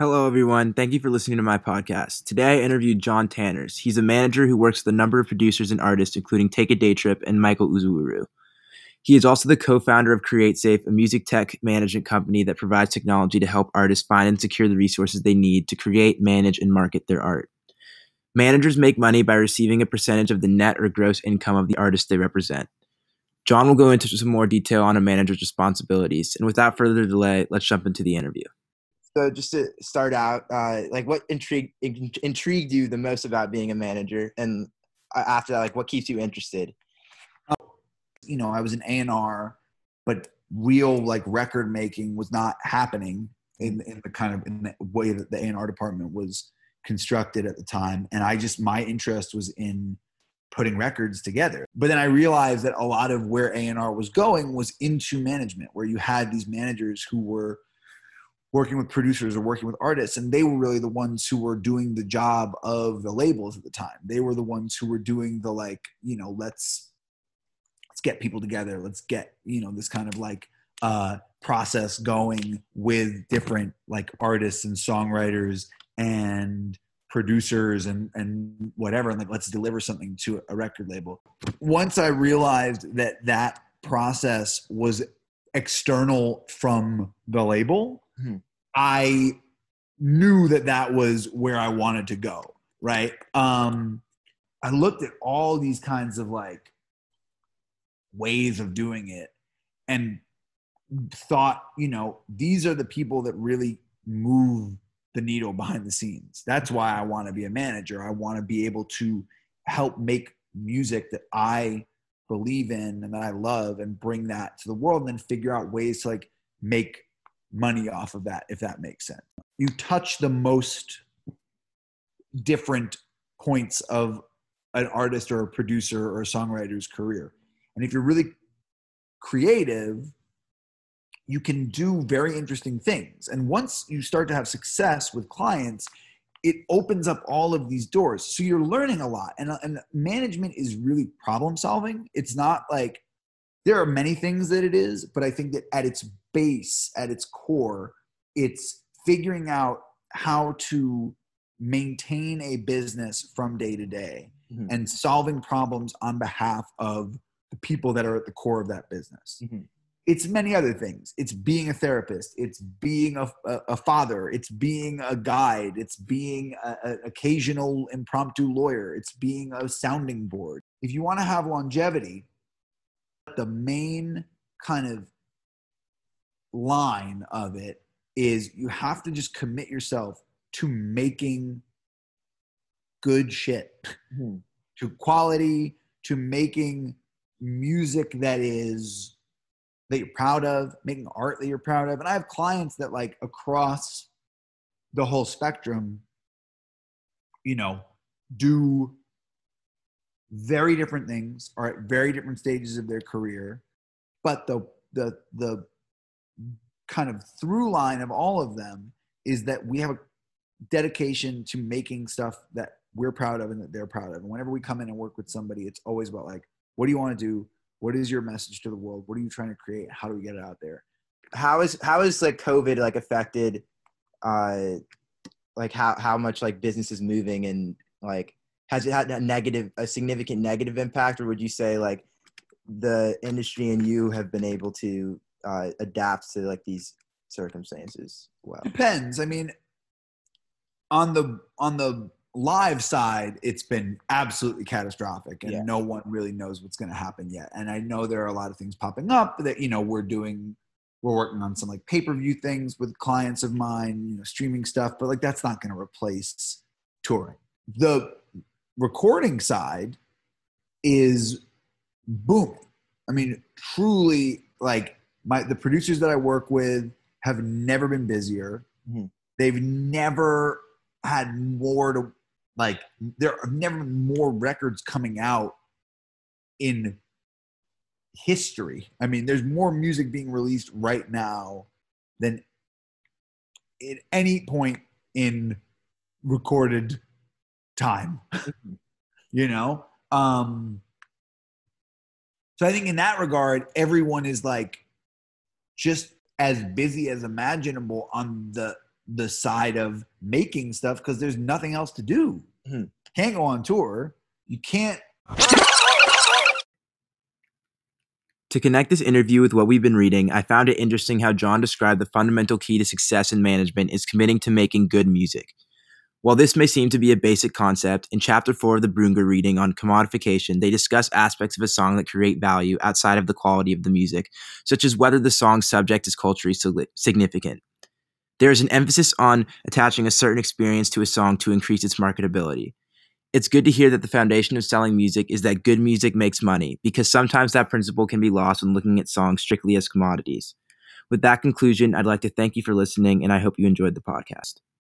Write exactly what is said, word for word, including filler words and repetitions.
Hello, everyone. Thank you for listening to my podcast. Today, I interviewed John Tanners. He's a manager who works with a number of producers and artists, including Take a Day Trip and Michael Uzuuru. He is also the co-founder of CreateSafe, a music tech management company that provides technology to help artists find and secure the resources they need to create, manage, and market their art. Managers make money by receiving a percentage of the net or gross income of the artist they represent. John will go into some more detail on a manager's responsibilities. And without further delay, let's jump into the interview. So just to start out, uh, like what intrigued in- intrigued you the most about being a manager, and uh, after that, like what keeps you interested? You know, I was an A and R, but real like record making was not happening in, in the kind of in the way that the A and R department was constructed at the time. And I just, my interest was in putting records together. But then I realized that a lot of where A and R was going was into management, where you had these managers who were working with producers or working with artists, and they were really the ones who were doing the job of the labels at the time. They were the ones who were doing the like, you know, let's let's get people together. Let's get, you know, this kind of like uh, process going with different like artists and songwriters and producers and and whatever, and like let's deliver something to a record label. Once I realized that that process was external from the label, mm-hmm. I knew that that was where I wanted to go, right? Um, I looked at all these kinds of like ways of doing it and thought, you know, these are the people that really move the needle behind the scenes. That's why I want to be a manager. I want to be able to help make music that I believe in and that I love and bring that to the world, and then figure out ways to like make money off of that, if that makes sense. You touch the most different points of an artist or a producer or a songwriter's career. And if you're really creative, you can do very interesting things. And once you start to have success with clients, it opens up all of these doors. So you're learning a lot. And, and management is really problem solving. It's not like, there are many things that it is, but I think that at its base, at its core, it's figuring out how to maintain a business from day to day, mm-hmm. and solving problems on behalf of the people that are at the core of that business. Mm-hmm. It's many other things. It's being a therapist. It's being a, a, a father. It's being a guide. It's being an occasional impromptu lawyer. It's being a sounding board. If you want to have longevity, the main kind of line of it is you have to just commit yourself to making good shit, mm-hmm. to quality, to making music that is that you're proud of, making art that you're proud of. And I have clients that like across the whole spectrum, you know, do very different things, are at very different stages of their career. But the the the kind of through line of all of them is that we have a dedication to making stuff that we're proud of and that they're proud of. And whenever we come in and work with somebody, it's always about like, what do you want to do? What is your message to the world? What are you trying to create? How do we get it out there? How is how is like COVID like affected uh like how how much like business is moving, and like has it had a negative a significant negative impact, or would you say like the industry and you have been able to uh, adapt to like these circumstances well? Depends. I mean, on the on the live side, it's been absolutely catastrophic, and yeah. no one really knows what's going to happen yet. And I know there are a lot of things popping up that, you know, we're doing, we're working on some like pay-per-view things with clients of mine, you know, streaming stuff, but like that's not going to replace touring. The recording side is booming. I mean, truly, like my the producers that I work with have never been busier. Mm-hmm. They've never had more to like, there have never been more records coming out in history. I mean, there's more music being released right now than at any point in recorded time, you know? Um, so I think in that regard, everyone is like just as busy as imaginable on the the side of making stuff because there's nothing else to do. Mm-hmm. Can't go on tour. You can't. To connect this interview with what we've been reading, I found it interesting how John described the fundamental key to success in management is committing to making good music. While this may seem to be a basic concept, in chapter four of the Brunga reading on commodification, they discuss aspects of a song that create value outside of the quality of the music, such as whether the song's subject is culturally significant. There is an emphasis on attaching a certain experience to a song to increase its marketability. It's good to hear that the foundation of selling music is that good music makes money, because sometimes that principle can be lost when looking at songs strictly as commodities. With that conclusion, I'd like to thank you for listening, and I hope you enjoyed the podcast.